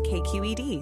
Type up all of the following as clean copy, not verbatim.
KQED.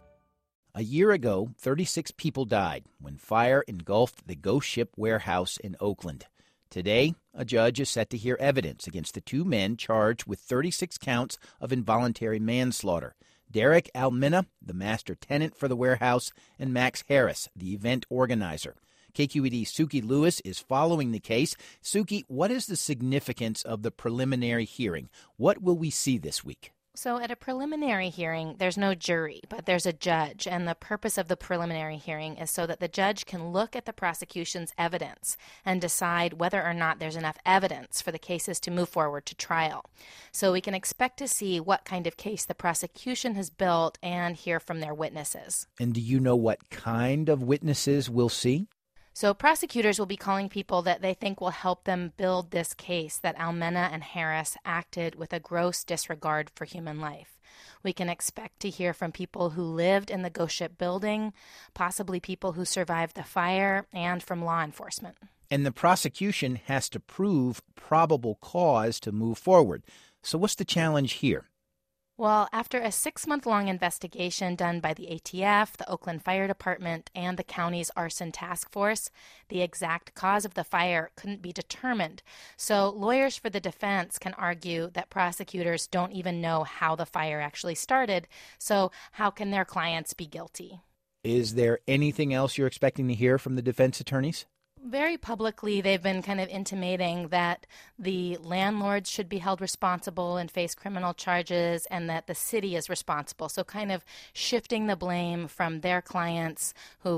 A year ago, 36 people died when fire engulfed the Ghost Ship warehouse in Oakland. Today, a judge is set to hear evidence against the two men charged with 36 counts of involuntary manslaughter. Derek Almina, the master tenant for the warehouse, and Max Harris, the event organizer. KQED's Suki Lewis is following the case. Suki, what is the significance of the preliminary hearing? What will we see this week? So at a preliminary hearing, there's no jury, but there's a judge. And the purpose of the preliminary hearing is so that the judge can look at the prosecution's evidence and decide whether or not there's enough evidence for the cases to move forward to trial. So we can expect to see what kind of case the prosecution has built and hear from their witnesses. And do you know what kind of witnesses we'll see? So prosecutors will be calling people that they think will help them build this case that Almina and Harris acted with a gross disregard for human life. We can expect to hear from people who lived in the Ghost Ship building, possibly people who survived the fire, and from law enforcement. And the prosecution has to prove probable cause to move forward. So what's the challenge here? Well, after a 6-month-long investigation done by the ATF, the Oakland Fire Department, and the county's arson task force, the exact cause of the fire couldn't be determined. So lawyers for the defense can argue that prosecutors don't even know how the fire actually started, so how can their clients be guilty? Is there anything else you're expecting to hear from the defense attorneys? Very publicly, they've been kind of intimating that the landlords should be held responsible and face criminal charges and that the city is responsible. So kind of shifting the blame from their clients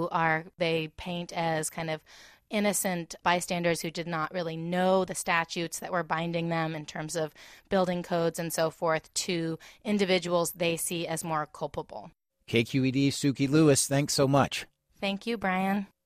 they paint as kind of innocent bystanders who did not really know the statutes that were binding them in terms of building codes and so forth to individuals they see as more culpable. KQED's Suki Lewis, thanks so much. Thank you, Brian.